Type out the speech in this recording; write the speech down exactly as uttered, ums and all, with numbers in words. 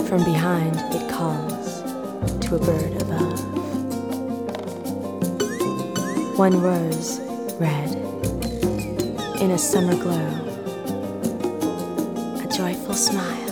From behind it calls to a bird above. One rose red in a summer glow, a joyful smile.